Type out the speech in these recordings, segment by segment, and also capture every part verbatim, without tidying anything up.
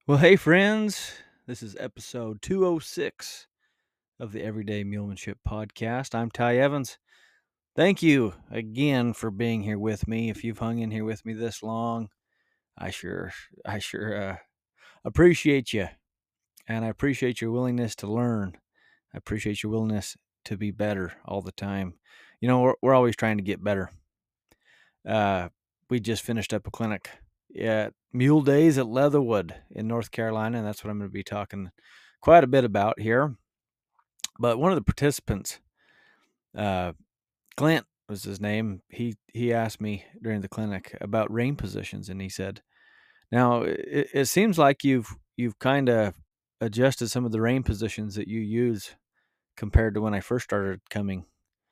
Well, hey, friends. This is episode two oh six of the Everyday Mulemanship Podcast. I'm Ty Evans. Thank you again for being here with me. If you've hung in here with me this long, I sure, I sure uh, appreciate you. And I appreciate your willingness to learn. I appreciate your willingness to be better all the time. You know, we're, we're always trying to get better. Uh, we just finished up a clinic at Mule Days at Leatherwood in North Carolina, and that's what I'm going to be talking quite a bit about here. But one of the participants, uh, Clint was his name, he he asked me during the clinic about rein positions, and he said, "Now it, it seems like you've you've kind of adjusted some of the rein positions that you use compared to when I first started coming."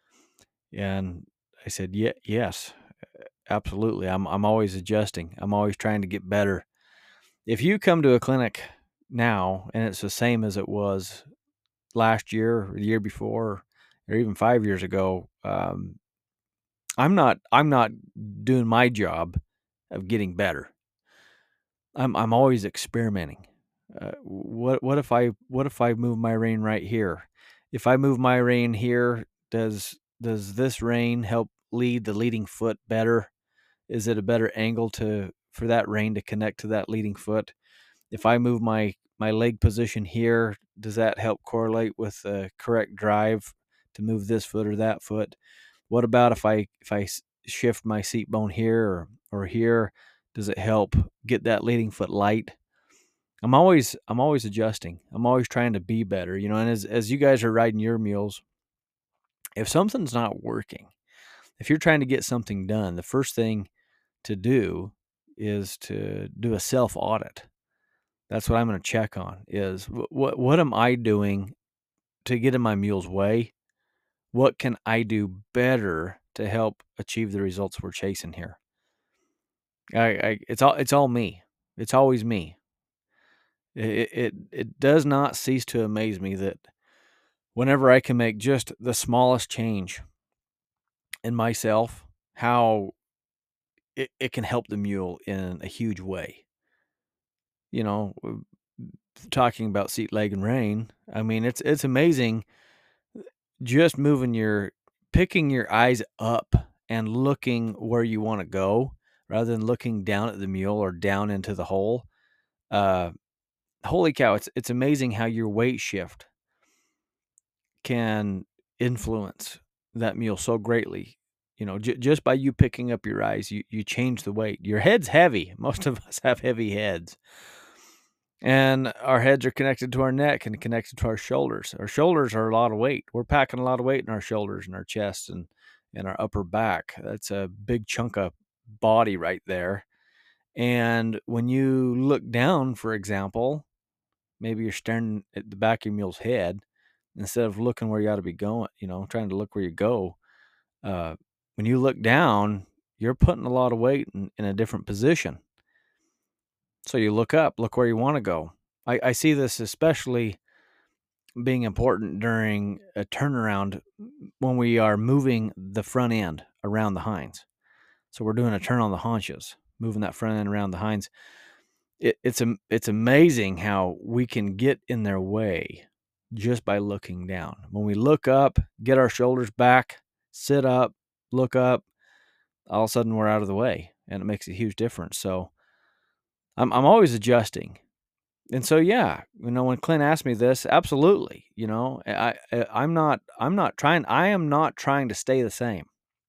And I said, "Yeah, yes, absolutely. I'm I'm always adjusting. I'm always trying to get better. If you come to a clinic now and it's the same as it was last year or the year before or even five years ago, um, I'm not I'm not doing my job of getting better. I'm I'm always experimenting. Uh, what what if I what if I move my rein right here? If I move my rein here, does does this rein help lead the leading foot better? Is it a better angle to for that rein to connect to that leading foot? If I move my my leg position here, does that help correlate with the correct drive to move this foot or that foot? What about if I if I shift my seat bone here or or here? Does it help get that leading foot light? I'm always I'm always adjusting. I'm always trying to be better, you know. And as as you guys are riding your mules, if something's not working, if you're trying to get something done, the first thing to do is to do a self audit. That's what I'm going to check on is what what am I doing to get in my mule's way? What can I do better to help achieve the results we're chasing here? I, I it's all it's all me. It's always me. It, it it does not cease to amaze me that whenever I can make just the smallest change in myself, how it, it can help the mule in a huge way. You know, talking about seat, leg, and rein. I mean, it's it's amazing just moving your picking your eyes up and looking where you want to go rather than looking down at the mule or down into the hole. Uh, holy cow! It's it's amazing how your weight shift can influence that mule so greatly. You know, j- just by you picking up your eyes, you you change the weight. Your head's heavy. Most of us have heavy heads. And our heads are connected to our neck and connected to our shoulders. Our shoulders are a lot of weight. We're packing a lot of weight in our shoulders and our chest and, and our upper back. That's a big chunk of body right there. And when you look down, for example, maybe you're staring at the back of your mule's head instead of looking where you ought to be going, you know, trying to look where you go. Uh, when you look down, you're putting a lot of weight in, in a different position. So you look up, look where you want to go. I, I see this especially being important during a turnaround when we are moving the front end around the hinds. So we're doing a turn on the haunches, moving that front end around the hinds. It, it's it's amazing how we can get in their way just by looking down. When we look up, get our shoulders back, sit up, look up, all of a sudden we're out of the way, and it makes a huge difference. So I'm I'm always adjusting. And so, yeah, you know, when Clint asked me this, absolutely, you know, I, I I'm not I'm not trying I am not trying to stay the same.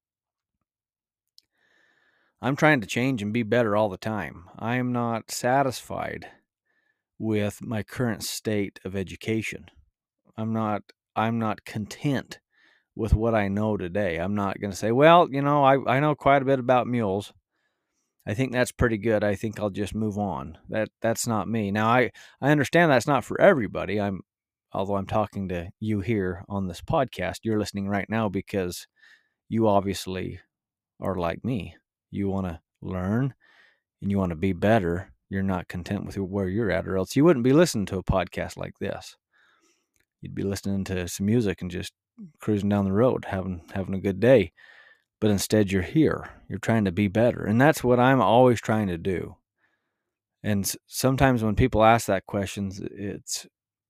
I'm trying to change and be better all the time. I am not satisfied with my current state of education. I'm not I'm not content with what I know today. I'm not going to say, well, you know, I I know quite a bit about mules. I think that's pretty good. I think I'll just move on. That that's not me. Now I I understand that's not for everybody. I'm although I'm talking to you here on this podcast, you're listening right now because you obviously are like me. You want to learn and you want to be better. You're not content with where you're at, or else you wouldn't be listening to a podcast like this. You'd be listening to some music and just cruising down the road, having having a good day. But instead you're here. You're trying to be better. And that's what I'm always trying to do. And s- sometimes when people ask that question, it's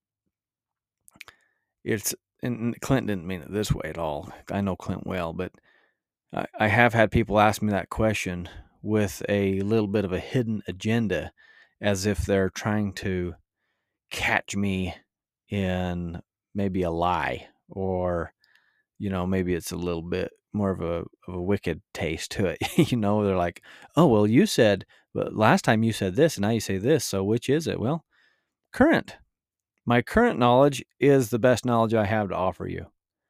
it's and Clint didn't mean it this way at all. I know Clint well, but I, I have had people ask me that question with a little bit of a hidden agenda, as if they're trying to catch me in maybe a lie, or you know, maybe it's a little bit more of a of a wicked taste to it. You know, they're like, "Oh, well, you said, but last time you said this, and now you say this. So which is it?" Well, current. My current knowledge is the best knowledge I have to offer you.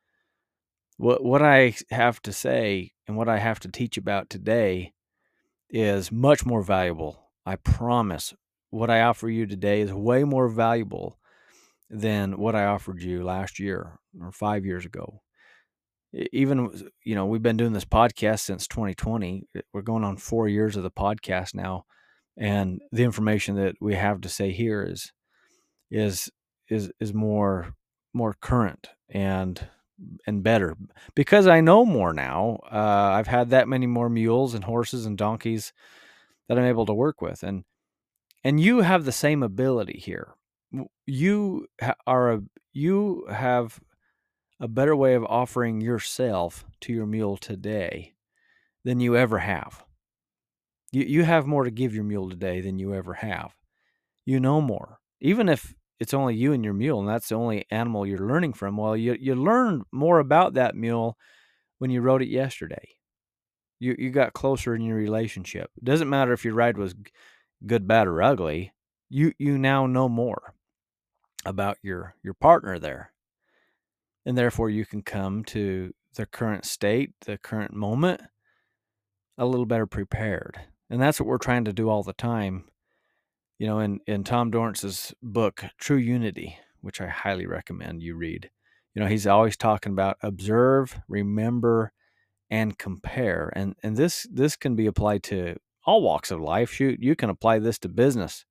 What what I have to say and what I have to teach about today is much more valuable. I promise. What I offer you today is way more valuable than what I offered you last year or five years ago. E- Even, you know, we've been doing this podcast since twenty twenty. We're going on four years of the podcast now, and the information that we have to say here is is is is more more current and and better because I know more now. Uh, I've had that many more mules and horses and donkeys that I'm able to work with, and and you have the same ability here. W- You ha- are a you have a better way of offering yourself to your mule today than you ever have. You you have more to give your mule today than you ever have. You know more. Even if it's only you and your mule and that's the only animal you're learning from, well, you you learned more about that mule when you rode it yesterday. You you got closer in your relationship. It doesn't matter if your ride was g- good, bad, or ugly. You you now know more about your your partner there. And therefore you can come to the current state, the current moment, a little better prepared. And that's what we're trying to do all the time. You know, in, in Tom Dorrance's book, True Unity, which I highly recommend you read, you know, he's always talking about observe, remember, and compare. And and this this can be applied to all walks of life. Shoot, you can apply this to business.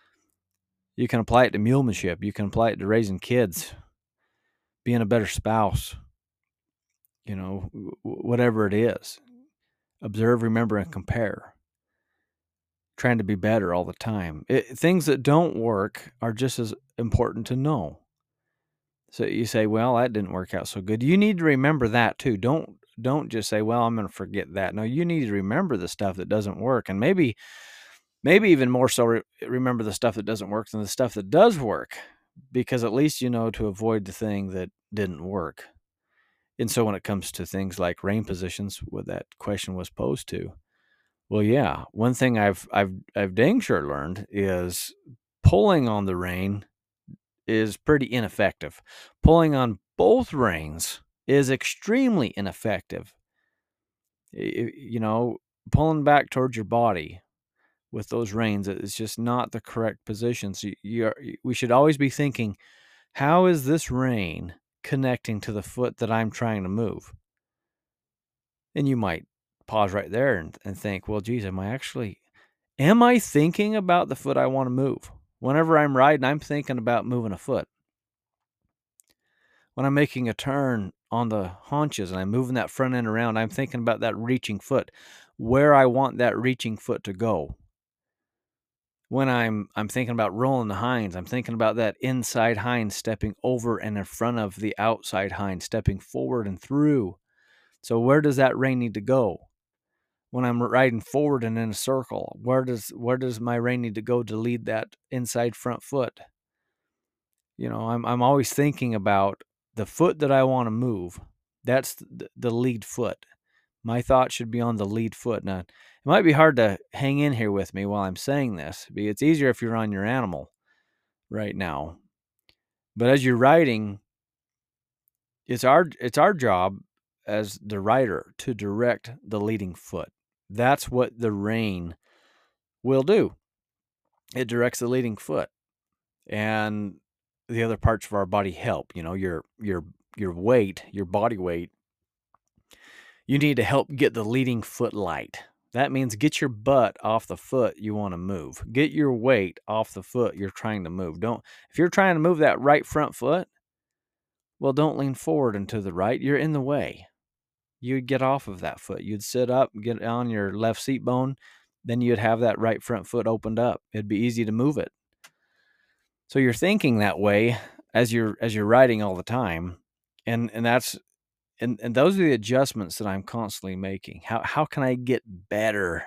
You can apply it to mulemanship. You can apply it to raising kids, being a better spouse, you know, whatever it is. Observe, remember, and compare. Trying to be better all the time. It, things that don't work are just as important to know. So you say, "Well, that didn't work out so good." You need to remember that too. Don't don't just say, "Well, I'm going to forget that." No, you need to remember the stuff that doesn't work, and maybe maybe even more so re- remember the stuff that doesn't work than the stuff that does work, because at least you know to avoid the thing that didn't work. And so when it comes to things like rein positions, what that question was posed to, well, yeah, one thing I've I've I've dang sure learned is pulling on the rein is pretty ineffective. Pulling on both reins is extremely ineffective. You know, pulling back towards your body with those reins is just not the correct position. So you are, we should always be thinking, how is this rein connecting to the foot that I'm trying to move? And you might pause right there and, and think, well, geez, am I actually, am I thinking about the foot I want to move? Whenever I'm riding, I'm thinking about moving a foot. When I'm making a turn on the haunches and I'm moving that front end around, I'm thinking about that reaching foot, where I want that reaching foot to go. When I'm I'm thinking about rolling the hinds, I'm thinking about that inside hind stepping over and in front of the outside hind, stepping forward and through. So where does that rein need to go? When I'm riding forward and in a circle, where does where does my rein need to go to lead that inside front foot? You know, I'm I'm always thinking about the foot that I want to move. That's the, the lead foot. My thought should be on the lead foot. Now, it might be hard to hang in here with me while I'm saying this. It's easier if you're on your animal right now. But as you're riding, it's our it's our job as the rider to direct the leading foot. That's what the rein will do. It directs the leading foot. And the other parts of our body help, you know, your your your weight, your body weight. You need to help get the leading foot light. That means get your butt off the foot you want to move. Get your weight off the foot you're trying to move. Don't if you're trying to move that right front foot, well, don't lean forward and to the right. You're in the way. You'd get off of that foot. You'd sit up, get on your left seat bone, then you'd have that right front foot opened up. It'd be easy to move it. So you're thinking that way as you're as you're riding all the time, and and that's and and those are the adjustments that I'm constantly making. How how can I get better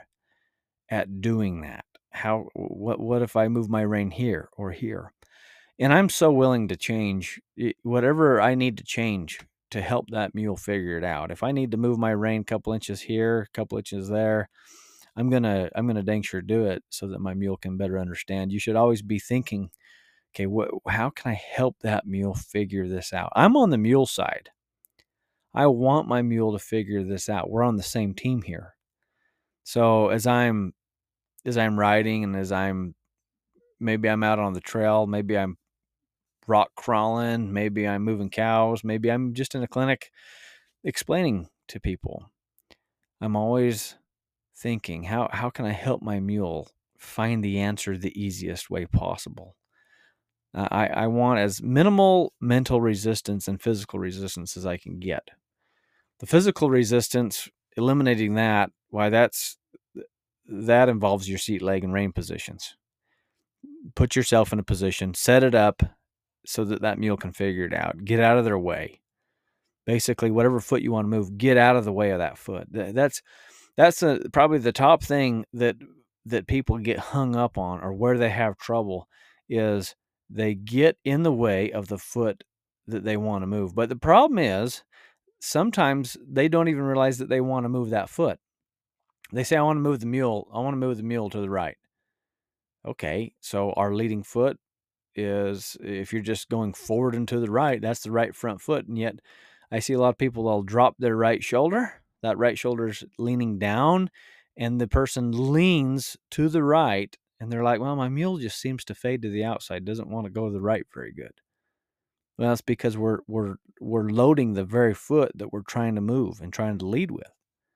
at doing that? How what what if I move my rein here or here? And I'm so willing to change i- whatever I need to change to help that mule figure it out. If I need to move my rein a couple inches here, a couple inches there, I'm gonna I'm gonna dang sure do it so that my mule can better understand. You should always be thinking, okay, what how can I help that mule figure this out? I'm on the mule side. I want my mule to figure this out. We're on the same team here. So as I'm as I'm riding and as I'm maybe I'm out on the trail, maybe I'm rock crawling, maybe I'm moving cows, maybe I'm just in a clinic explaining to people. I'm always thinking, how how can I help my mule find the answer the easiest way possible? Uh, I, I want as minimal mental resistance and physical resistance as I can get. The physical resistance, eliminating that, why that's that involves your seat, leg, and rein positions. Put yourself in a position, set it up so that that mule can figure it out. Get out of their way. Basically, whatever foot you want to move, get out of the way of that foot. That's that's a, probably the top thing that that people get hung up on, or where they have trouble, is they get in the way of the foot that they want to move. But the problem is sometimes they don't even realize that they want to move that foot. They say, I want to move the mule. I want to move the mule to the right. Okay, so our leading foot is, if you're just going forward and to the right, that's the right front foot. And yet I see a lot of people, they'll drop their right shoulder. That right shoulder's leaning down, and the person leans to the right, and they're like, well, my mule just seems to fade to the outside, doesn't want to go to the right very good. Well, that's because we're we're we're loading the very foot that we're trying to move and trying to lead with.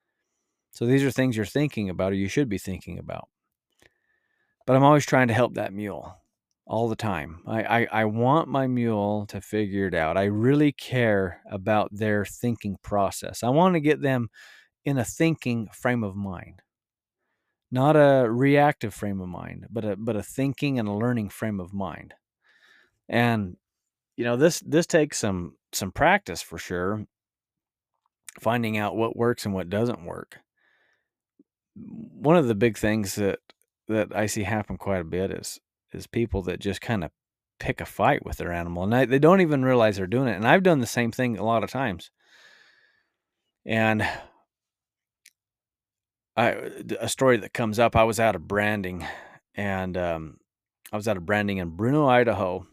So these are things you're thinking about, or you should be thinking about. But I'm always trying to help that mule all the time. I, I, I want my mule to figure it out. I really care about their thinking process. I want to get them in a thinking frame of mind, not a reactive frame of mind, but a but a thinking and a learning frame of mind. And you know, this this takes some some practice for sure, finding out what works and what doesn't work. One of the big things that that I see happen quite a bit is is people that just kind of pick a fight with their animal, and I, they don't even realize they're doing it. And I've done the same thing a lot of times. And I a story that comes up, I was out of branding, and um, I was out of branding in Bruno, Idaho,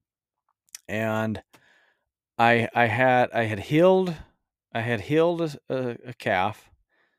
and I I had I had healed I had healed a, a calf,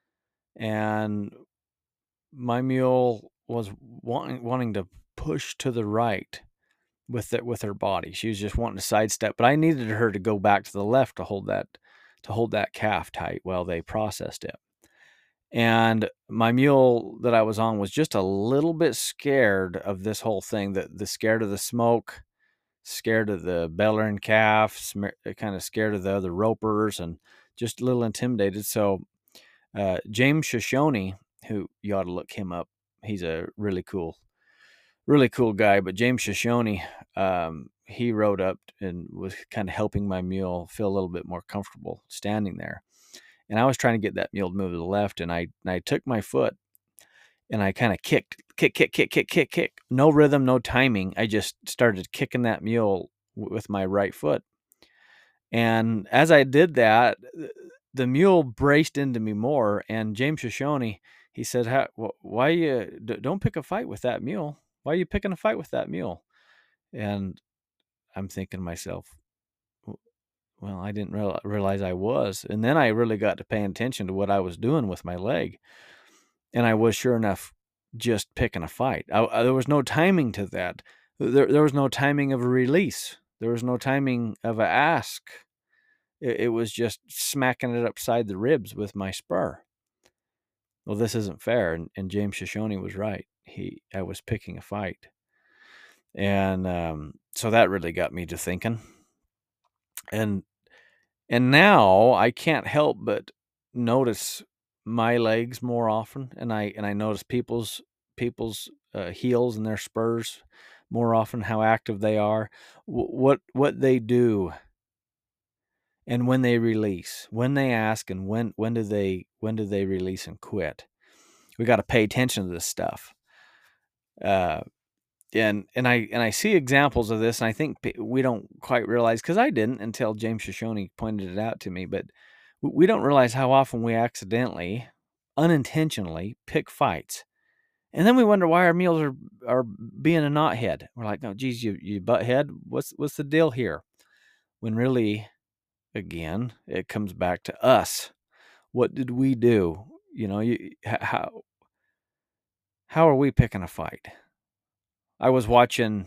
and my mule was wanting wanting to push to the right with it with her body. She was just wanting to sidestep, but I needed her to go back to the left to hold that to hold that calf tight while they processed it. And my mule that I was on was just a little bit scared of this whole thing, that the scared of the smoke, scared of the bellering calf, kind of scared of the other ropers, and just a little intimidated. So uh, James Shoshone, who you ought to look him up. He's a really cool, really cool guy. But James Shoshone, um, he rode up and was kind of helping my mule feel a little bit more comfortable standing there. And I was trying to get that mule to move to the left, and I and I took my foot and I kind of kicked, kick, kick, kick, kick, kick, kick. No rhythm, no timing. I just started kicking that mule w- with my right foot. And as I did that, the mule braced into me more. And James Shoshone, he said, How, wh- why you d- don't pick a fight with that mule? Why are you picking a fight with that mule? And I'm thinking to myself, well, I didn't real- realize I was. And then I really got to paying attention to what I was doing with my leg. And I was, sure enough, just picking a fight. I, I, there was no timing to that. There, there was no timing of a release. There was no timing of a ask. It, it was just smacking it upside the ribs with my spur. Well, this isn't fair. And, and James Shoshone was right. He, I was picking a fight. And um, so that really got me to thinking. And and now I can't help but notice my legs more often, and I and I notice people's people's uh, heels and their spurs more often, how active they are, wh- what what they do, and when they release, when they ask, and when when do they when do they release and quit. We got to pay attention to this stuff. Uh, and and I and I see examples of this, and I think we don't quite realize, because I didn't until James Shoshone pointed it out to me. But we don't realize how often we accidentally, unintentionally pick fights, and then we wonder why our meals are are being a knothead. We're like, "Oh, geez, you you butthead. What's what's the deal here?" When really, again, it comes back to us. What did we do? You know, you, how how are we picking a fight? I was watching.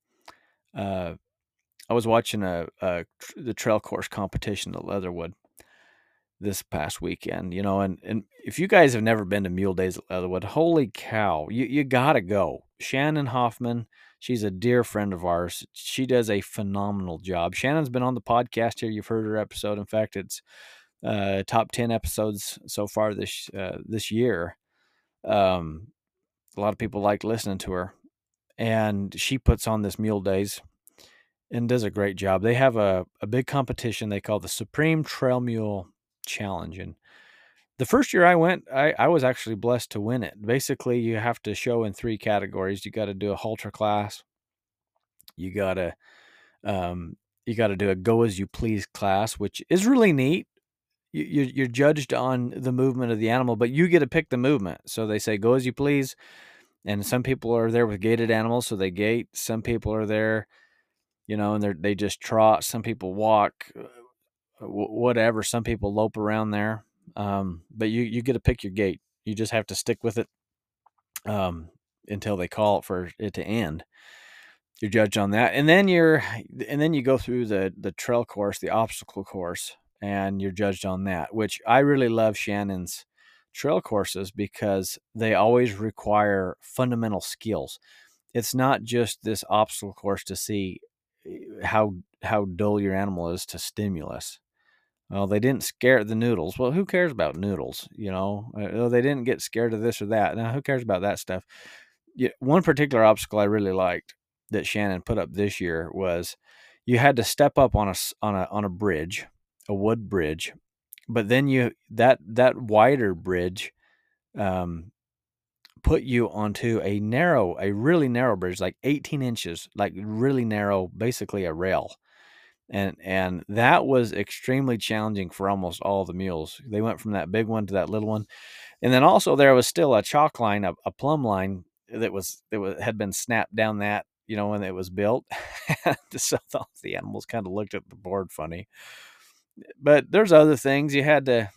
Uh, I was watching a, a the trail course competition at Leatherwood this past weekend, you know, and, and if you guys have never been to Mule Days at Leatherwood, holy cow, you, you gotta go. Shannon Hoffman, she's a dear friend of ours. She does a phenomenal job. Shannon's been on the podcast here. You've heard her episode. In fact, it's uh, top ten episodes so far this uh, this year. Um, a lot of people like listening to her, and she puts on this Mule Days and does a great job. They have a, a big competition they call the Supreme Trail Mule Challenge. And the first year I went, I, I was actually blessed to win it. Basically, you have to show in three categories. You got to do a halter class. You got to um, you got to do a go as you please class, which is really neat. You, you're, you're judged on the movement of the animal, but you get to pick the movement. So they say go as you please. And some people are there with gated animals, so they gait. Some people are there, you know, and they they just trot. Some people walk, whatever. Some people lope around there, um, but you you get to pick your gait. You just have to stick with it um, until they call it for it to end. You're judged on that, and then you're and then you go through the the trail course, the obstacle course, and you're judged on that. Which I really love Shannon's trail courses because they always require fundamental skills. It's not just this obstacle course to see how how dull your animal is to stimulus. Well, they didn't scare the noodles. Well, who cares about noodles? You know, uh, they didn't get scared of this or that. Now, who cares about that stuff? Yeah, one particular obstacle I really liked that Shannon put up this year was you had to step up on a on a on a bridge, a wood bridge, but then you that that wider bridge um, put you onto a narrow, a really narrow bridge, like eighteen inches, like really narrow, basically a rail. And and that was extremely challenging for almost all the mules. They went from that big one to that little one. And then also there was still a chalk line, a, a plumb line that was that was, had been snapped down that, you know, when it was built. So the animals kind of looked at the board funny. But there's other things you had to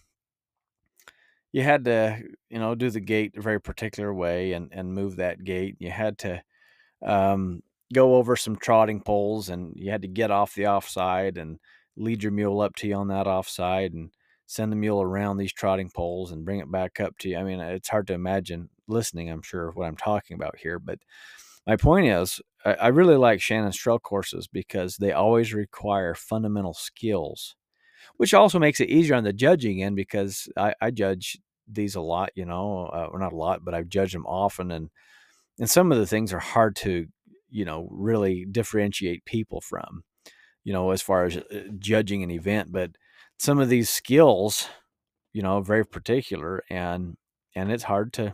you had to, you know, do the gait a very particular way and and move that gait. You had to um, go over some trotting poles, and you had to get off the offside and lead your mule up to you on that offside and send the mule around these trotting poles and bring it back up to you. I mean, it's hard to imagine listening, I'm sure, of what I'm talking about here. But my point is, I, I really like Shannon's trail courses because they always require fundamental skills, which also makes it easier on the judging end because I, I judge these a lot, you know, uh, or not a lot, but I've judged them often. And and some of the things are hard to, you know, really differentiate people from, you know, as far as uh, judging an event. But some of these skills, you know, are very particular, and and it's hard to,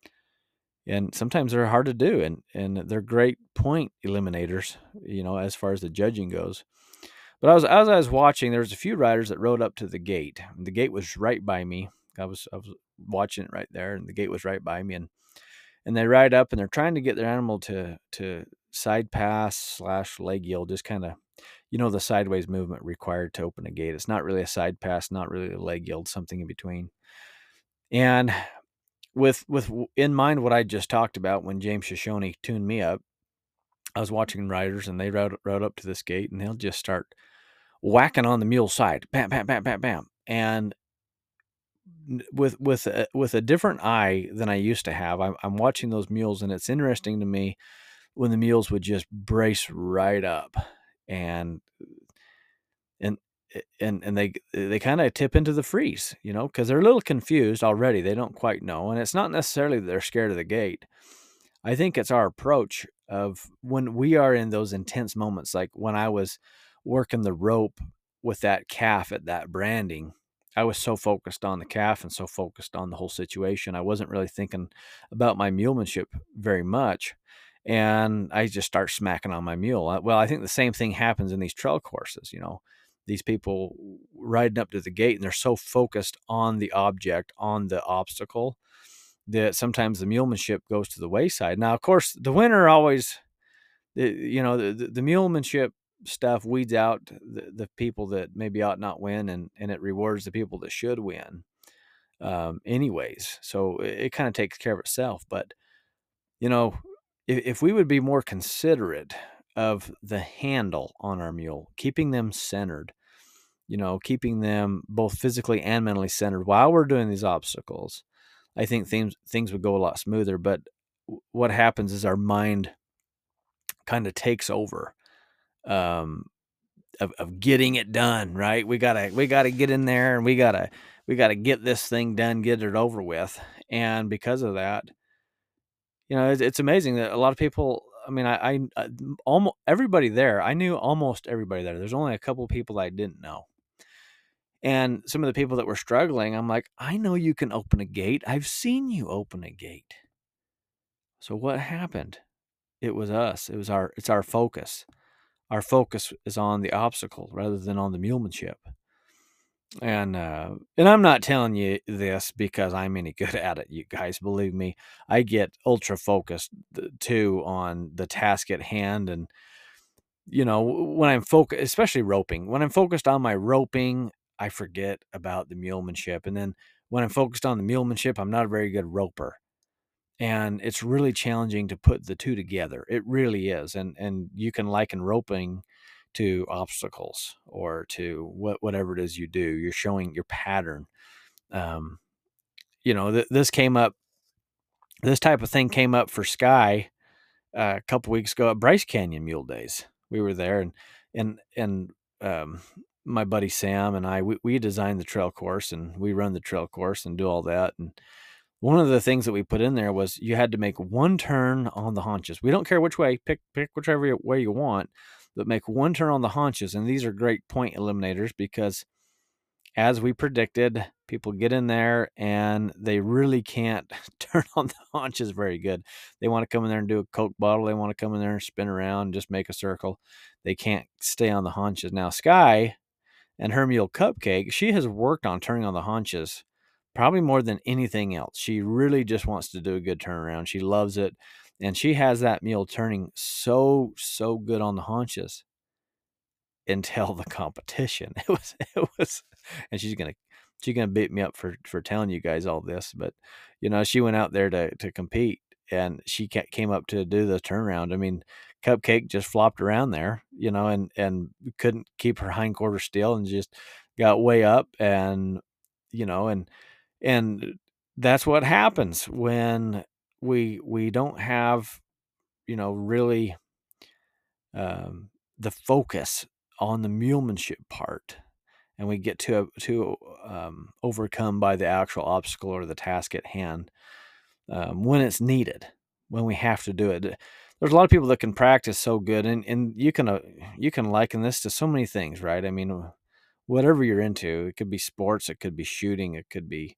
and sometimes they're hard to do, and and they're great point eliminators, you know, as far as the judging goes. But I was as I was watching, there was a few riders that rode up to the gate. The gate was right by me. I was I was watching it right there, and the gate was right by me, and and they ride up and they're trying to get their animal to to side pass slash leg yield, just kind of, you know, the sideways movement required to open a gate. It's not really a side pass, not really a leg yield, something in between. And with with in mind what I just talked about, when James Shoshone tuned me up, I was watching riders and they rode rode up to this gate and they'll just start whacking on the mule's side, bam, bam, bam, bam, bam, and with with a, with a different eye than I used to have. I'm, I'm watching those mules, and it's interesting to me when the mules would just brace right up, and and and and they they kind of tip into the freeze, you know, because they're a little confused already. They don't quite know, and it's not necessarily that they're scared of the gate. I think it's our approach of when we are in those intense moments, like when I was working the rope with that calf at that branding. I was so focused on the calf and so focused on the whole situation. I wasn't really thinking about my mulemanship very much. And I just start smacking on my mule. Uh, Well, I think the same thing happens in these trail courses, you know. These people riding up to the gate and they're so focused on the object, on the obstacle, that sometimes the mulemanship goes to the wayside. Now, of course, the winner always, the- you know, the, the, the mulemanship stuff weeds out the, the people that maybe ought not win, and, and it rewards the people that should win, um, anyways. So it, it kind of takes care of itself. But, you know, if, if we would be more considerate of the handle on our mule, keeping them centered, you know, keeping them both physically and mentally centered while we're doing these obstacles, I think things things would go a lot smoother. But what happens is our mind kind of takes over, um, of, of getting it done. Right? We gotta we gotta get in there, and we gotta we gotta get this thing done, get it over with. And because of that, you know, it's, it's amazing that a lot of people. I mean, I, I, I almost everybody there. I knew almost everybody there. There's only a couple of people I didn't know. And some of the people that were struggling, I'm like, I know you can open a gate. I've seen you open a gate. So what happened? It was us. It was our it's our focus. Our focus is on the obstacle rather than on the mulemanship. And uh, and I'm not telling you this because I'm any good at it, you guys. Believe me, I get ultra focused too on the task at hand. And you know, when I'm focused, especially roping, when I'm focused on my roping, I forget about the mulemanship. And then when I'm focused on the mulemanship, I'm not a very good roper. And it's really challenging to put the two together. It really is. And and you can liken roping to obstacles or to what whatever it is you do. You're showing your pattern. Um, you know, th- this came up. This type of thing came up for Sky uh, a couple weeks ago at Bryce Canyon Mule Days. We were there, and and and um, my buddy Sam and I we, we designed the trail course, and we run the trail course and do all that. And one of the things that we put in there was you had to make one turn on the haunches. We don't care which way, pick pick whichever way you want, but make one turn on the haunches. And these are great point eliminators because, as we predicted, people get in there and they really can't turn on the haunches very good. They want to come in there and do a Coke bottle. They want to come in there and spin around and just make a circle. They can't stay on the haunches. Now, Sky and her mule Cupcake, she has worked on turning on the haunches probably more than anything else. She really just wants to do a good turnaround. She loves it. And she has that mule turning so, so good on the haunches until the competition. It was, it was, and she's gonna, she's gonna beat me up for for telling you guys all this, but you know, she went out there to to compete, and she came up to do the turnaround. I mean, Cupcake just flopped around there, you know, and and couldn't keep her hindquarters still, and just got way up, and you know, and and that's what happens when we we don't have, you know, really, um, the focus on the mulemanship part, and we get to to um, overcome by the actual obstacle or the task at hand, um, when it's needed, when we have to do it. There's a lot of people that can practice so good, and and you can uh, you can liken this to so many things, right? I mean, whatever you're into, it could be sports, it could be shooting, it could be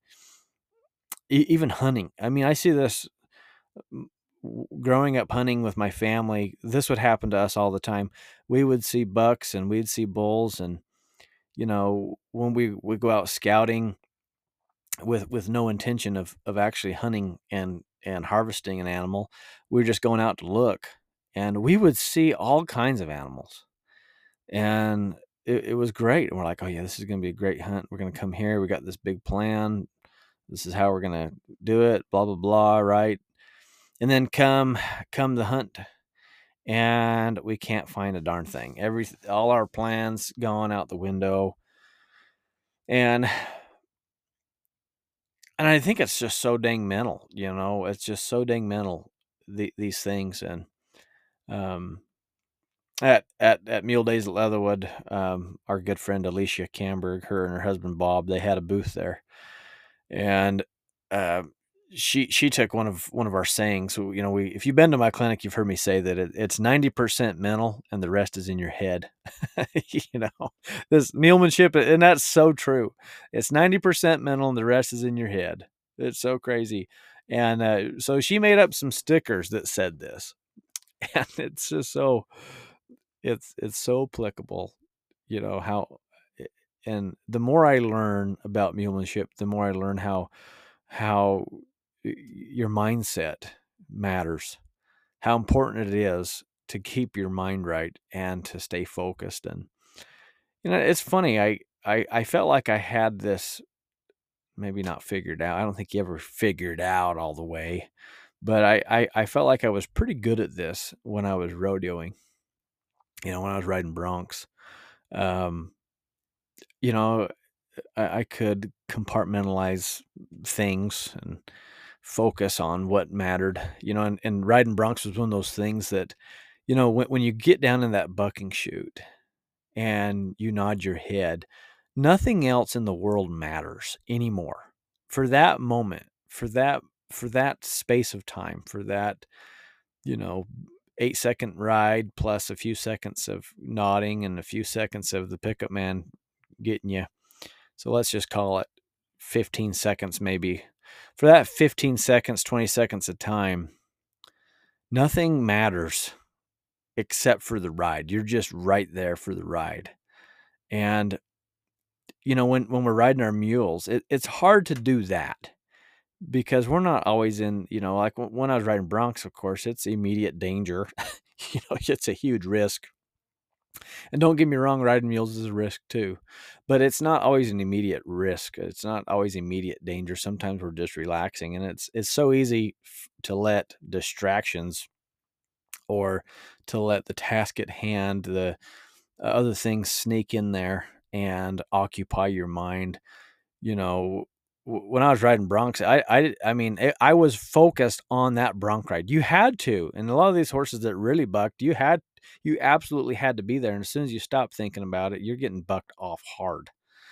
e- even hunting. I mean, I see this m- w- growing up hunting with my family. This would happen to us all the time. We would see bucks and we'd see bulls, and you know, when we would go out scouting with with no intention of of actually hunting and and harvesting an animal, we were just going out to look, and we would see all kinds of animals, and it, it was great. And we're like, oh yeah, this is going to be a great hunt. We're going to come here. We got this big plan. This is how we're going to do it. Blah blah blah. Right. And then come come the hunt, and we can't find a darn thing. Every all our plans gone out the window, and and I think it's just so dang mental. You know, it's just so dang mental, the, these things. And um, at at at Mule Days at Leatherwood, um, our good friend Alicia Camberg, her and her husband Bob, they had a booth there, and uh, she she took one of one of our sayings. So, you know, we if you've been to my clinic, you've heard me say that it, it's ninety percent mental and the rest is in your head. You know, this mulemanship, and that's so true. It's ninety percent mental and the rest is in your head. It's so crazy. And uh, so she made up some stickers that said this, and it's just so it's it's so applicable, you know, how and the more I learn about mulemanship, the more I learn how how your mindset matters, how important it is to keep your mind right and to stay focused. And you know, it's funny, I I, I felt like I had this maybe not figured out. I don't think you ever figured out all the way, but I, I, I felt like I was pretty good at this when I was rodeoing, you know, when I was riding broncs. Um, you know, I, I could compartmentalize things and focus on what mattered, you know, and, and riding broncs was one of those things that, you know, when, when you get down in that bucking chute and you nod your head, nothing else in the world matters anymore. For that moment, for that for that space of time, for that, you know, eight second ride plus a few seconds of nodding and a few seconds of the pickup man getting you. So let's just call it fifteen seconds maybe. For that fifteen seconds, twenty seconds of time, nothing matters except for the ride. You're just right there for the ride. And you know, when when we're riding our mules, it, it's hard to do that because we're not always in, you know, like when I was riding broncs, of course, it's immediate danger. You know, it's a huge risk. And don't get me wrong, riding mules is a risk too, but it's not always an immediate risk. It's not always immediate danger. Sometimes we're just relaxing, and it's it's so easy f- to let distractions or to let the task at hand, the uh, other things sneak in there and occupy your mind. You know, w- when I was riding broncs, I, I, I mean, I I was focused on that bronc ride. You had to, and a lot of these horses that really bucked, you had, you absolutely had to be there. And as soon as you stop thinking about it, you're getting bucked off hard.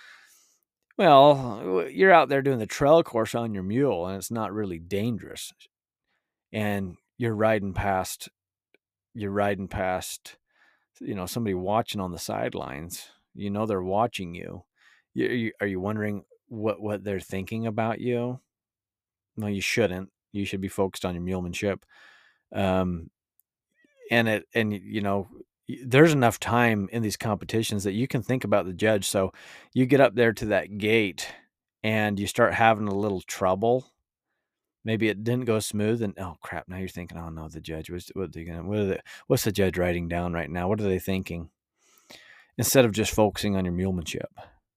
Well, you're out there doing the trail course on your mule, and it's not really dangerous. And you're riding past, you're riding past, you know, somebody watching on the sidelines. You know, they're watching you. You, you are you wondering what what they're thinking about you? No, you shouldn't. You should be focused on your mulemanship. Um, and it and you know, there's enough time in these competitions that you can think about the judge. So you get up there to that gate and you start having a little trouble. Maybe it didn't go smooth, and oh crap! Now you're thinking, oh no, the judge was what are they gonna? What are they? What's the judge writing down right now? What are they thinking? Instead of just focusing on your mulemanship.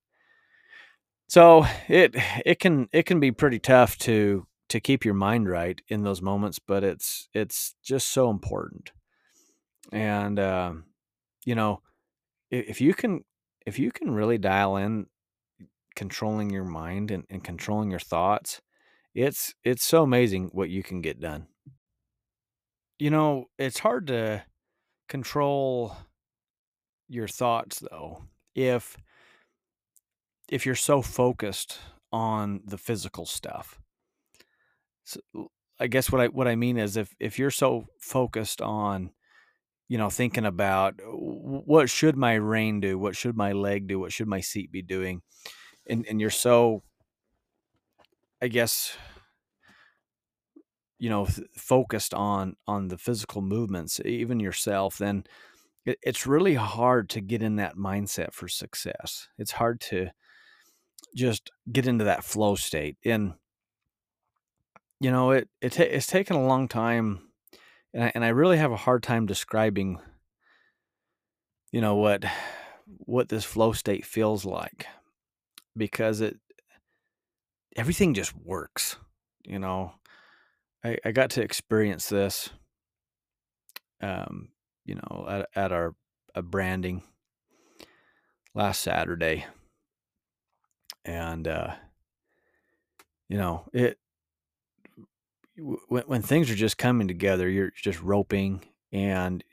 So it it can it can be pretty tough to to keep your mind right in those moments, but it's it's just so important. And um, you know, if, if you can if you can really dial in controlling your mind and, and controlling your thoughts, it's it's so amazing what you can get done. You know, it's hard to control your thoughts though if if you're so focused on the physical stuff. So, I guess what I what I mean is if if you're so focused on, you know, thinking about what should my rein do, what should my leg do, what should my seat be doing, and and you're so, I guess, you know, th- focused on on the physical movements, even yourself, then it, it's really hard to get in that mindset for success. It's hard to just get into that flow state, and you know, it it ta- it's taken a long time, and I, and I really have a hard time describing, you know, what what this flow state feels like because it everything just works. You know, I, I got to experience this, um, you know, at, at our a branding last Saturday, and uh, you know, it w- when when things are just coming together, you're just roping, and you,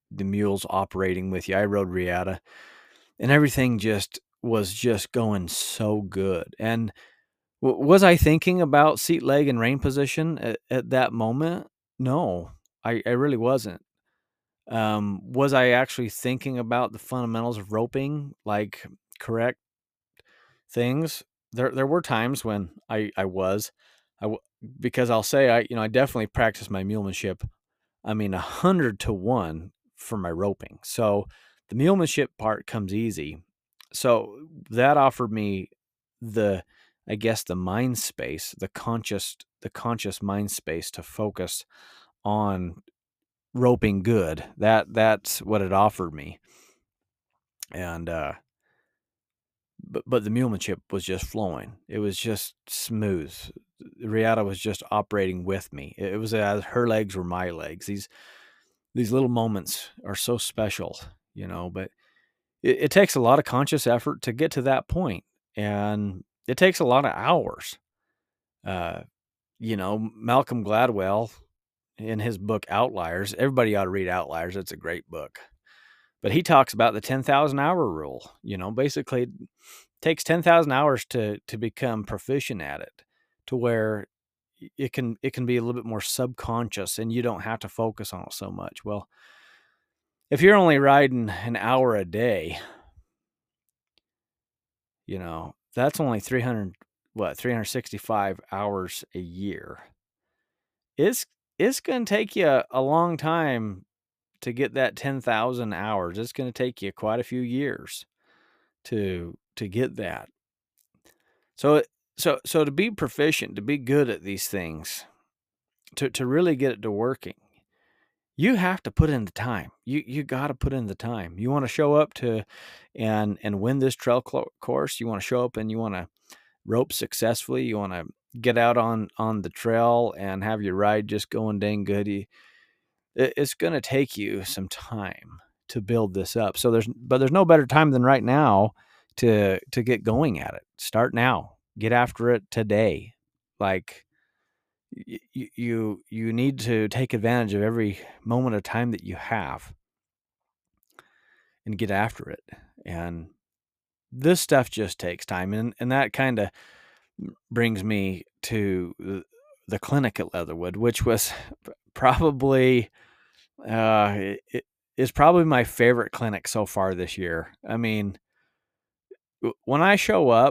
the mules operating with you. I rode Reata, and everything just was just going so good. And w- was I thinking about seat leg and rein position at, at that moment? No, I, I really wasn't. Um, was I actually thinking about the fundamentals of roping, like correct things? There, there were times when I, I was, I w- because I'll say I, you know, I definitely practiced my mulemanship. I mean, a hundred to one for my roping. So the mulemanship part comes easy. So that offered me the, I guess, the mind space, the conscious, the conscious mind space to focus on roping good. That that's what it offered me. And uh but but the mulemanship was just flowing. It was just smooth. Riata was just operating with me. It was as her legs were my legs. These these little moments are so special, you know, but it, it takes a lot of conscious effort to get to that point. And it takes a lot of hours. Uh, you know, Malcolm Gladwell in his book Outliers, everybody ought to read Outliers. It's a great book. But he talks about the ten thousand hour rule. You know, basically it takes ten thousand hours to to become proficient at it, to where it can it can be a little bit more subconscious and you don't have to focus on it so much. Well, if you're only riding an hour a day, you know, that's only three hundred what, three hundred sixty-five hours a year. It's it's going to take you a long time to get that ten thousand hours. It's going to take you quite a few years to to get that. So so so to be proficient, to be good at these things, to to really get it to working, you have to put in the time. You you got to put in the time. You want to show up to and and win this trail cl- course. You want to show up and you want to rope successfully. You want to get out on on the trail and have your ride just going dang good. You, it, it's going to take you some time to build this up. So there's but there's no better time than right now to to get going at it. Start now. Get after it today. Like y- y- you you need to take advantage of every moment of time that you have and get after it. And this stuff just takes time, and and that kind of brings me to the, the clinic at Leatherwood, which was probably uh it, is probably my favorite clinic so far this year. I mean, when I show up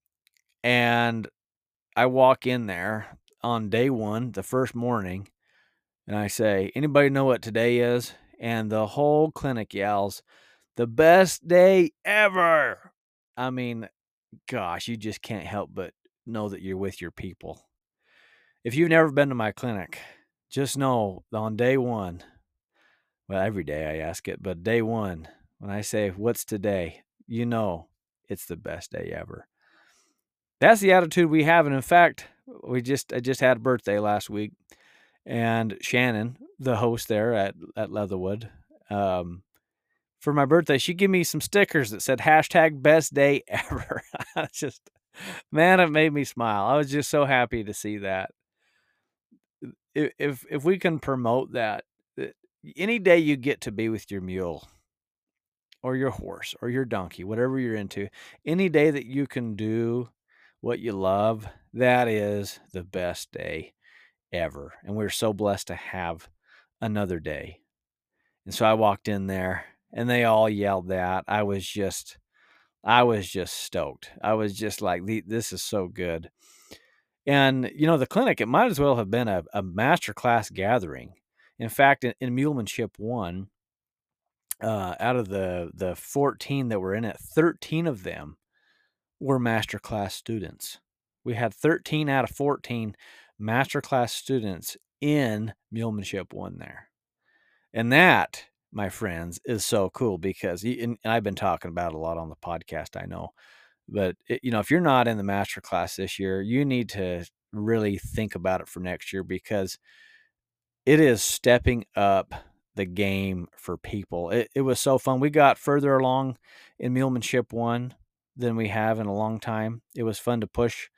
and I walk in there on day one, the first morning, and I say, anybody know what today is? And the whole clinic yells, the best day ever. I mean, gosh, you just can't help but know that you're with your people. If you've never been to my clinic, just know on day one, well, every day I ask it, but day one, when I say, what's today? You know, it's the best day ever. That's the attitude we have. And in fact, we just, I just had a birthday last week, and Shannon, the host there at, at Leatherwood, um, for my birthday, she gave me some stickers that said hashtag best day ever. I just, man, it made me smile. I was just so happy to see that. If, if, if we can promote that, any day you get to be with your mule or your horse or your donkey, whatever you're into, any day that you can do what you love, that is the best day ever. And we're so blessed to have another day. And so I walked in there and they all yelled that. I was just, I was just stoked. I was just like, this is so good. And, you know, the clinic, it might as well have been a, a master class gathering. In fact, in, in Mulemanship One, uh, out of the, the fourteen that were in it, thirteen of them were master class students. We had thirteen out of fourteen master class students in Mulemanship One there. And that, my friends, is so cool because, and I've been talking about it a lot on the podcast, I know, but it, you know, if you're not in the master class this year, you need to really think about it for next year, because it is stepping up the game for people. It, it was so fun. We got further along in Mulemanship One than we have in a long time. It was fun to push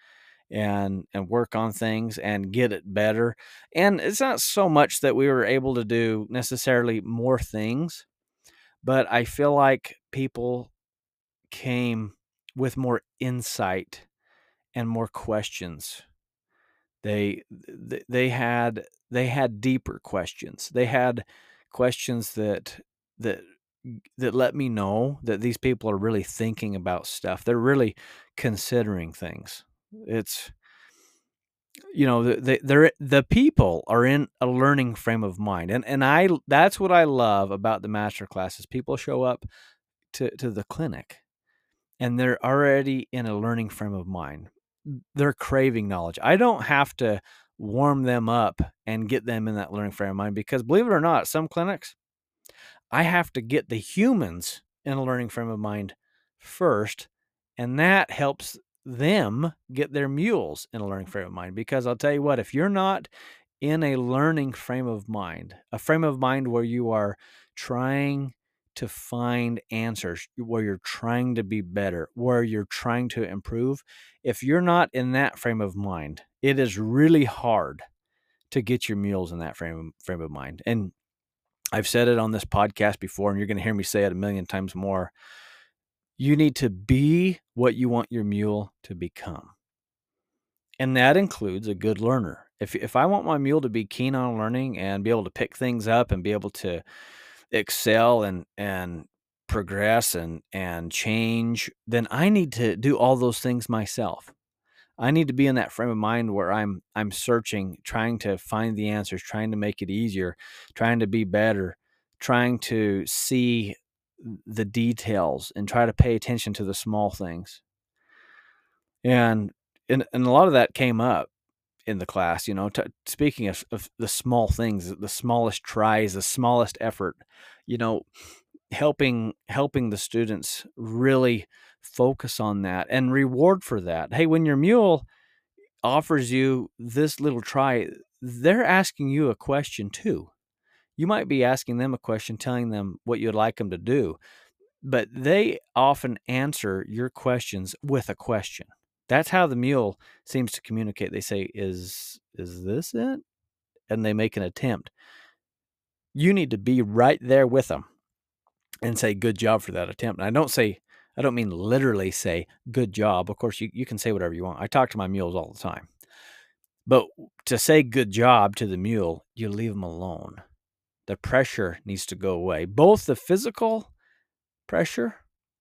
and and work on things and get it better. And it's not so much that we were able to do necessarily more things, but I feel like people came with more insight and more questions. They th- they had they had deeper questions. They had questions that that that let me know that these people are really thinking about stuff. They're really considering things. It's you know the the they're, the people are in a learning frame of mind, and and I that's what I love about the master classes. People show up to to the clinic and they're already in a learning frame of mind. They're craving knowledge. I don't have to warm them up and get them in that learning frame of mind because, believe it or not, some clinics, I have to get the humans in a learning frame of mind first, and that helps them get their mules in a learning frame of mind. Because I'll tell you what, if you're not in a learning frame of mind, a frame of mind where you are trying to find answers, where you're trying to be better, where you're trying to improve, if you're not in that frame of mind, it is really hard to get your mules in that frame frame of mind. And I've said it on this podcast before, and you're going to hear me say it a million times more. You need to be what you want your mule to become. And that includes a good learner. If if I want my mule to be keen on learning and be able to pick things up and be able to excel and and progress and and change, then I need to do all those things myself. I need to be in that frame of mind where I'm I'm searching, trying to find the answers, trying to make it easier, trying to be better, trying to see the details and try to pay attention to the small things. And and, and a lot of that came up in the class, you know, t- speaking of, of the small things, the smallest tries, the smallest effort, you know, helping helping the students really focus on that and reward for that. Hey, when your mule offers you this little try, they're asking you a question too. You might be asking them a question, telling them what you'd like them to do, but they often answer your questions with a question. That's how the mule seems to communicate. They say, "Is is this it?" And they make an attempt. You need to be right there with them and say, "Good job for that attempt." And I don't say, I don't mean literally say, "Good job." Of course, you, you can say whatever you want. I talk to my mules all the time. But to say good job to the mule, you leave them alone. The pressure needs to go away, both the physical pressure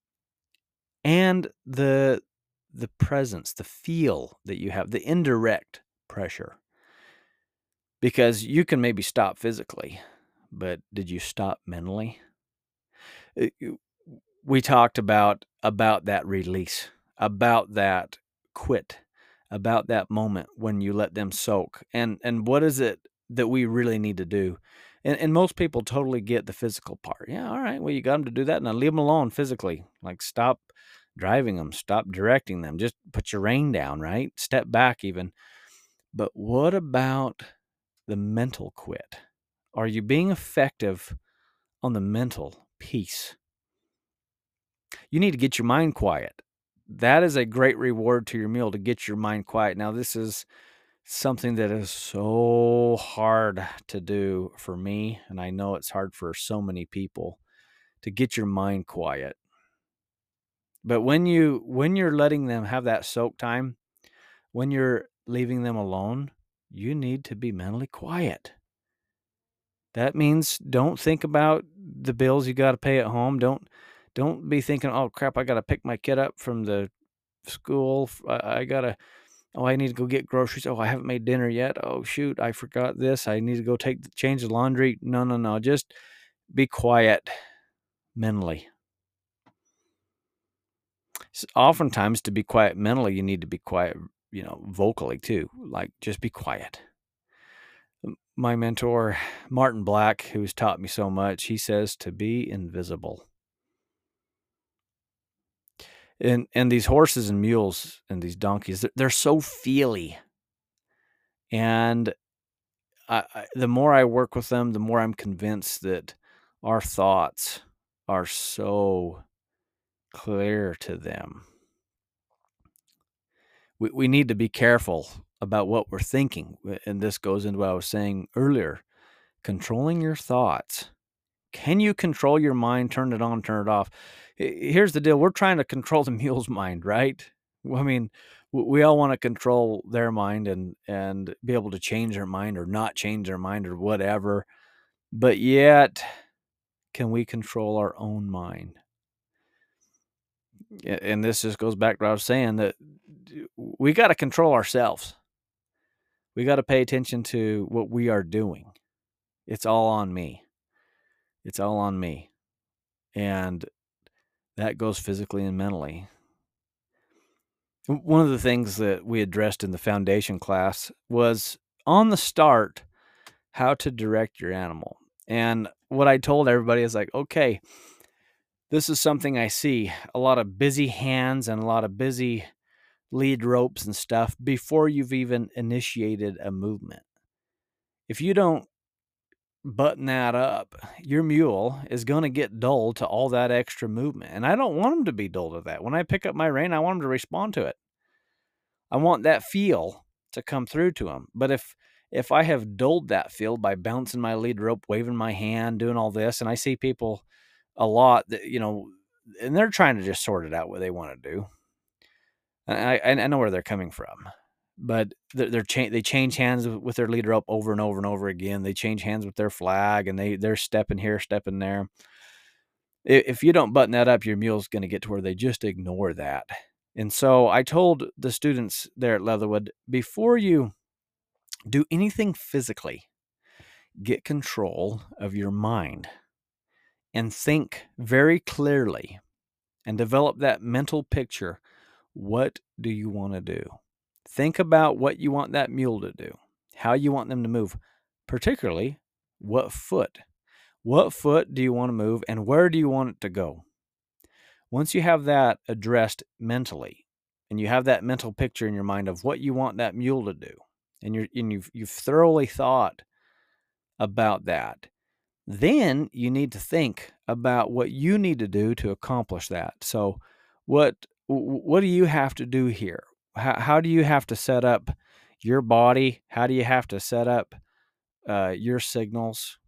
and the the presence, the feel that you have, the indirect pressure. Because you can maybe stop physically, but did you stop mentally? Uh, you- We talked about about that release, about that quit, about that moment when you let them soak. And and what is it that we really need to do? And and most people totally get the physical part. Yeah, all right. Well, you got them to do that, now leave them alone physically. Like stop driving them, stop directing them. Just put your rein down, right? Step back even. But what about the mental quit? Are you being effective on the mental piece? You need to get your mind quiet. That is a great reward to your meal, to get your mind quiet. Now, this is something that is so hard to do for me, and I know it's hard for so many people to get your mind quiet. But when you when you're letting them have that soak time, when you're leaving them alone, you need to be mentally quiet. That means don't think about the bills you got to pay at home. Don't don't be thinking, "Oh crap, I got to pick my kid up from the school. I, I got to oh, I need to go get groceries. Oh, I haven't made dinner yet. Oh shoot, I forgot this. I need to go take the, change the laundry." No, no, no. Just be quiet mentally. S- Oftentimes to be quiet mentally, you need to be quiet, you know, vocally too. Like just be quiet. My mentor, Martin Black, who's taught me so much, he says to be invisible. And and these horses and mules and these donkeys, they're, they're so feely. And I, I, the more I work with them, the more I'm convinced that our thoughts are so clear to them. we, we need to be careful about what we're thinking. And this goes into what I was saying earlier, controlling your thoughts. Can you control your mind, turn it on, turn it off? Here's the deal. We're trying to control the mule's mind, right? I mean, we all want to control their mind and, and be able to change their mind or not change their mind or whatever. But yet, can we control our own mind? And this just goes back to what I was saying, that we got to control ourselves. We got to pay attention to what we are doing. It's all on me. It's all on me. And that goes physically and mentally. One of the things that we addressed in the foundation class was on the start, how to direct your animal. And what I told everybody is like, okay, this is something I see a lot of busy hands and a lot of busy lead ropes and stuff before you've even initiated a movement. If you don't button that up, your mule is going to get dull to all that extra movement. And I don't want him to be dull to that. When I pick up my rein, I want him to respond to it. I want that feel to come through to him. But if if I have dulled that feel by bouncing my lead rope, waving my hand, doing all this, and I see people a lot that, you know, and they're trying to just sort it out what they want to do. I, I know where they're coming from, but they're, they're cha- they change hands with their leader up over and over and over again. They change hands with their flag, and they they're stepping here, stepping there. If you don't button that up, your mule's going to get to where they just ignore that. And so I told the students there at Leatherwood, before you do anything physically, get control of your mind and think very clearly and develop that mental picture. What do you want to do? Think about what you want that mule to do, how you want them to move, particularly what foot. What foot do you want to move and where do you want it to go? Once you have that addressed mentally and you have that mental picture in your mind of what you want that mule to do, and, you're, and you've, you've thoroughly thought about that, then you need to think about what you need to do to accomplish that. So what what do you have to do here? How, how do you have to set up your body? How do you have to set up uh, your signals?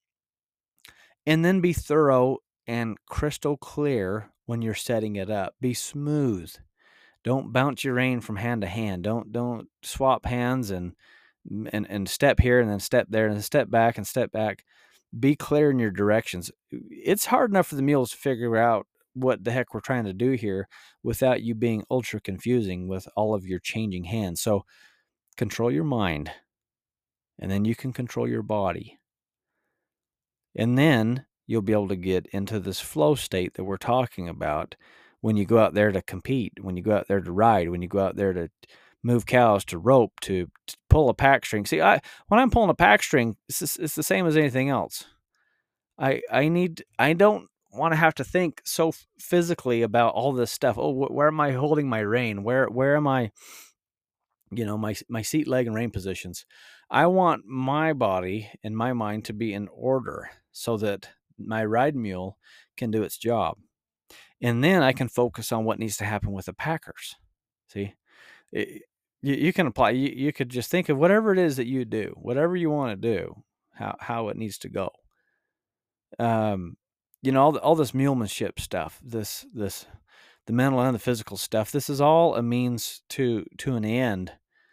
And then be thorough and crystal clear when you're setting it up. Be smooth. Don't bounce your rein from hand to hand. Don't don't swap hands and and and step here and then step there and then step back and step back. Be clear in your directions. It's hard enough for the mules to figure out what the heck we're trying to do here without you being ultra confusing with all of your changing hands. So control your mind, and then you can control your body. And then you'll be able to get into this flow state that we're talking about when you go out there to compete, when you go out there to ride, when you go out there to move cows, to rope, to, to pull a pack string. See, I when I'm pulling a pack string, it's, just, it's the same as anything else. I I need I don't want to have to think so physically about all this stuff. Oh, wh- where am I holding my rein? Where where am I? You know, my my seat, leg, and rein positions. I want my body and my mind to be in order so that my ride mule can do its job, and then I can focus on what needs to happen with the packers. See, it, you, you can apply. You, you could just think of whatever it is that you do, whatever you want to do, how how it needs to go. Um, you know, all the, all this mulemanship stuff, this this the mental and the physical stuff. This is all a means to to an end.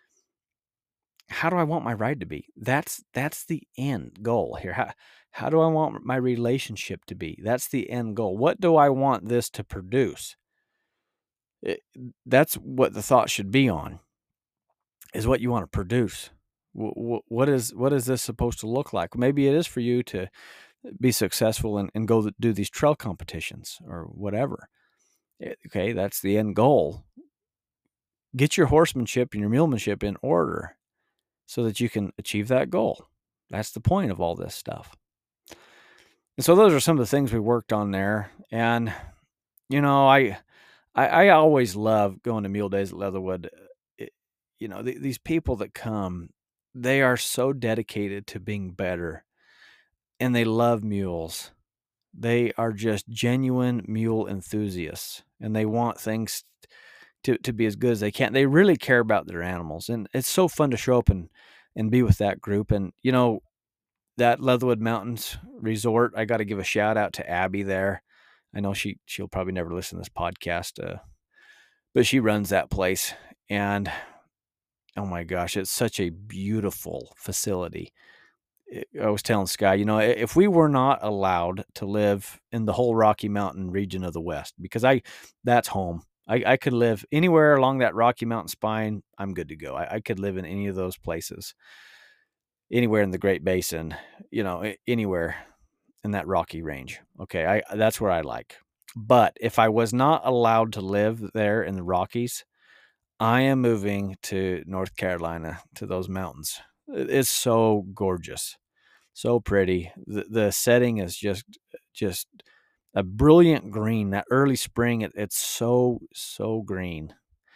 How do I want my ride to be? That's that's the end goal here. How how do I want my relationship to be? That's the end goal. What do I want this to produce? It, that's what the thought should be on. Is what you want to produce. W- what is what is this supposed to look like? Maybe it is for you to be successful and, and go do these trail competitions or whatever. Okay, that's the end goal. Get your horsemanship and your mulemanship in order so that you can achieve that goal. That's the point of all this stuff. And so those are some of the things we worked on there. And, you know, I I, I always love going to mule days at Leatherwood. It, you know, th- these people that come, they are so dedicated to being better, and they love mules. They are just genuine mule enthusiasts, and they want things to to be as good as they can. They really care about their animals, and it's so fun to show up and and be with that group. And you know that Leatherwood Mountains Resort, I got to give a shout out to Abby there. I know she she'll probably never listen to this podcast, uh, but she runs that place, and oh my gosh, it's such a beautiful facility. I was telling Sky, you know, if we were not allowed to live in the whole Rocky Mountain region of the West, because I, that's home. I, I could live anywhere along that Rocky Mountain spine. I'm good to go. I, I could live in any of those places, anywhere in the Great Basin, you know, anywhere in that Rocky range. Okay, I that's where I like. But if I was not allowed to live there in the Rockies, I am moving to North Carolina, to those mountains. It's so gorgeous. So pretty. The the setting is just just a brilliant green. That early spring, it, it's so so green,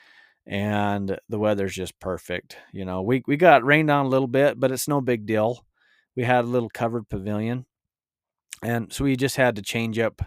and the weather's just perfect. You know, we we got rained on a little bit, but it's no big deal. We had a little covered pavilion, and so we just had to change up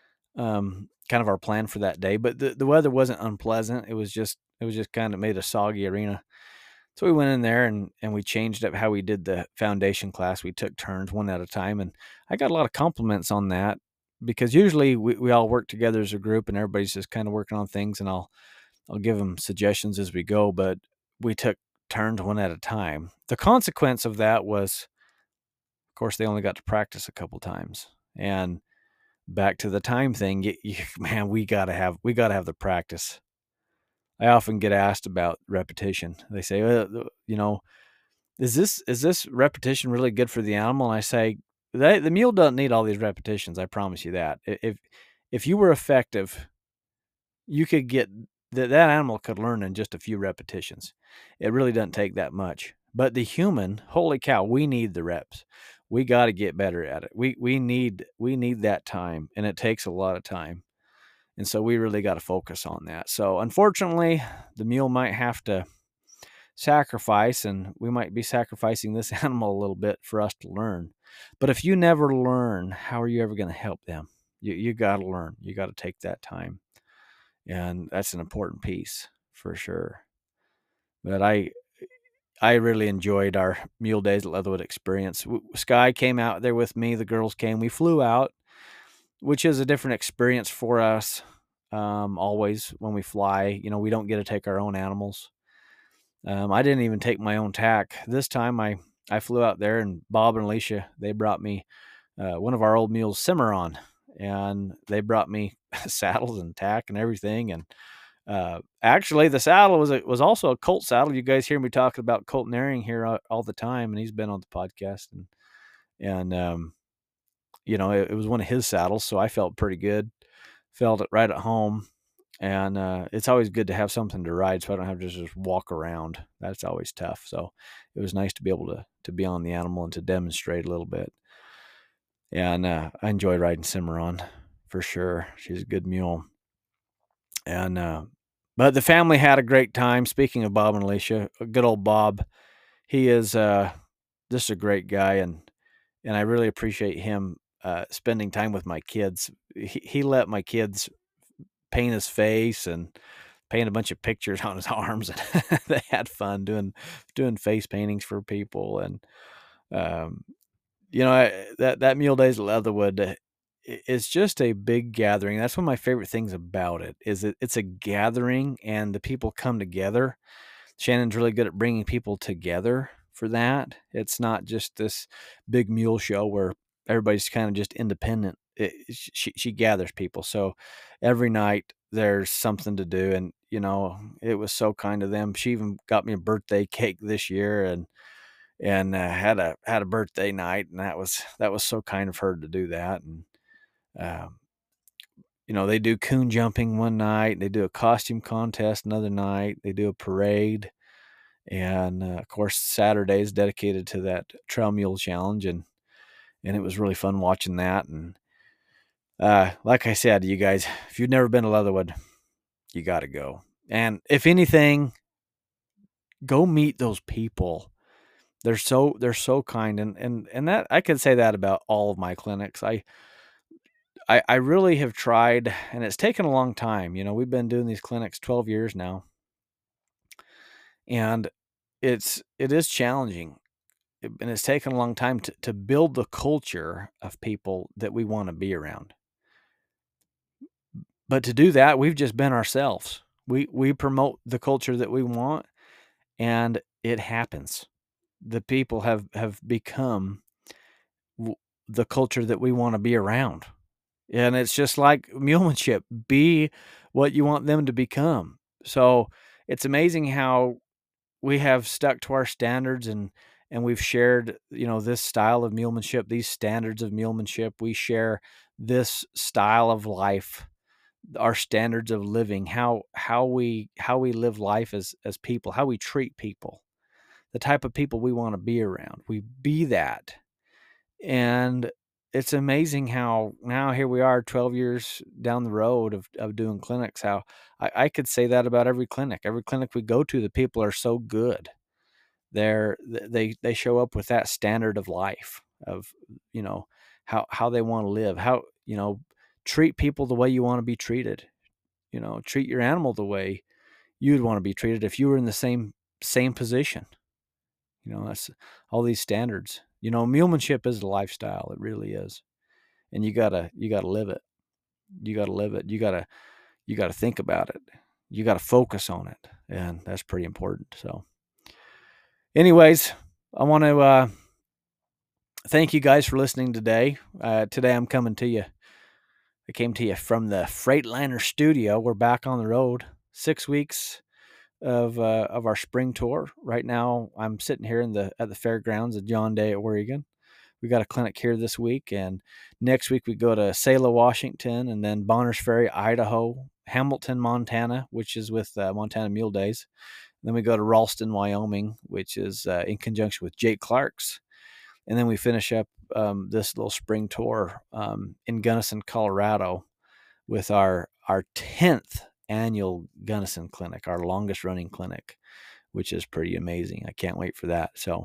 um, kind of our plan for that day. But the the weather wasn't unpleasant. It was just it was just kind of made a soggy arena. So we went in there and and we changed up how we did the foundation class. We took turns one at a time, and I got a lot of compliments on that because usually we, we all work together as a group and everybody's just kind of working on things, and I'll I'll give them suggestions as we go, but we took turns one at a time. The consequence of that was, of course, they only got to practice a couple times. And back to the time thing, you, you, man, we gotta have we gotta have the practice. I often get asked about repetition. They say, well, you know, is this is this repetition really good for the animal? And I say, they, the mule doesn't need all these repetitions. I promise you that. If if you were effective, you could get that that animal could learn in just a few repetitions. It really doesn't take that much. But the human, holy cow, we need the reps. We got to get better at it. We we need we need that time, and it takes a lot of time. And so we really got to focus on that. So unfortunately, the mule might have to sacrifice, and we might be sacrificing this animal a little bit for us to learn. But if you never learn, how are you ever going to help them? You you got to learn. You got to take that time. And that's an important piece for sure. But I I really enjoyed our Mule Days at Leatherwood experience. Sky came out there with me. The girls came. We flew out, which is a different experience for us. Um, always when we fly, you know, we don't get to take our own animals. Um, I didn't even take my own tack this time. I I flew out there, and Bob and Alicia, they brought me uh, one of our old mules, Cimarron, and they brought me saddles and tack and everything. And uh, actually, the saddle was a, was also a colt saddle. You guys hear me talking about Colt Naring here all, all the time, and he's been on the podcast, and and um, you know, it, it was one of his saddles, so I felt pretty good. Felt it right at home, and uh, it's always good to have something to ride, so I don't have to just walk around. That's always tough. So it was nice to be able to to be on the animal and to demonstrate a little bit. And uh, I enjoy riding Cimarron for sure. She's a good mule. And uh, but the family had a great time. Speaking of Bob and Alicia, good old Bob, he is uh, just a great guy, and and I really appreciate him uh, spending time with my kids. He, he let my kids paint his face and paint a bunch of pictures on his arms, and they had fun doing doing face paintings for people. And um, you know, I, that that Mule Days at Leatherwood, uh, it's just a big gathering. That's one of my favorite things about it, is it it's a gathering and the people come together. Shannon's really good at bringing people together for that. It's not just this big mule show where everybody's kind of just independent. It, she she gathers people. So every night there's something to do, and you know, it was so kind of them. She even got me a birthday cake this year, and and uh, had a had a birthday night, and that was that was so kind of her to do that. And um, you know, they do coon jumping one night, they do a costume contest another night, they do a parade, and uh, of course Saturday is dedicated to that trail mule challenge, and and it was really fun watching that. And uh, like I said, you guys, if you've never been to Leatherwood, you got to go. And if anything, go meet those people. They're so they're so kind, and and and that I could say that about all of my clinics. I I, I really have tried, and it's taken a long time. You know, we've been doing these clinics twelve years now, and it's it is challenging, and it's taken a long time to, to build the culture of people that we want to be around. But to do that, we've just been ourselves. We we promote the culture that we want, and it happens. The people have have become w- the culture that we want to be around. And it's just like mulemanship, be what you want them to become. So it's amazing how we have stuck to our standards, and and we've shared, you know, this style of mulemanship, these standards of mulemanship. We share this style of life, our standards of living, how how we how we live life as as people, how we treat people, the type of people we want to be around. We be that. And it's amazing how now here we are twelve years down the road of, of doing clinics, how I, I could say that about every clinic. Every clinic we go to, the people are so good. They're they they show up with that standard of life, of, you know, how how they want to live, how, you know, treat people the way you want to be treated. You know, treat your animal the way you'd want to be treated if you were in the same same position. You know, that's all these standards. You know, mulemanship is a lifestyle. It really is. And you gotta you gotta live it. You gotta live it. You gotta you gotta think about it. You gotta focus on it. And that's pretty important. So anyways, I want to uh thank you guys for listening today. Uh today I'm coming to you. I came to you from the Freightliner studio. We're back on the road. Six weeks of uh, of our spring tour. Right now, I'm sitting here in the at the fairgrounds of John Day, Oregon. We got a clinic here this week, and next week we go to Selah, Washington, and then Bonners Ferry, Idaho, Hamilton, Montana, which is with uh, Montana Mule Days. Then we go to Ralston, Wyoming, which is uh, in conjunction with Jake Clark's. And then we finish up um, this little spring tour um, in Gunnison, Colorado, with our our tenth annual Gunnison Clinic, our longest running clinic, which is pretty amazing. I can't wait for that. So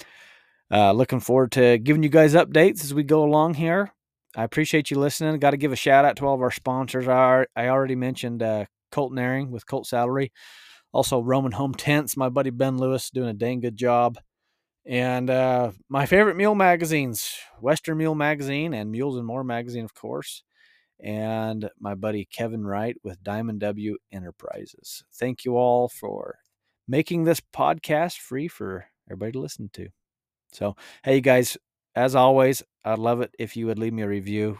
uh, looking forward to giving you guys updates as we go along here. I appreciate you listening. Got to give a shout out to all of our sponsors. I, I already mentioned uh, Colton Airing with Colt Saddlery. Also Roman Home Tents, my buddy Ben Lewis doing a dang good job. And uh, my favorite mule magazines, Western Mule Magazine and Mules and More Magazine, of course. And my buddy Kevin Wright with Diamond W Enterprises. Thank you all for making this podcast free for everybody to listen to. So, hey, you guys, as always, I'd love it if you would leave me a review.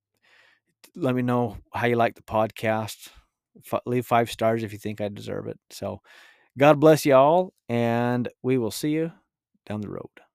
Let me know how you like the podcast. F- leave five stars if you think I deserve it. So, God bless you all, and we will see you down the road.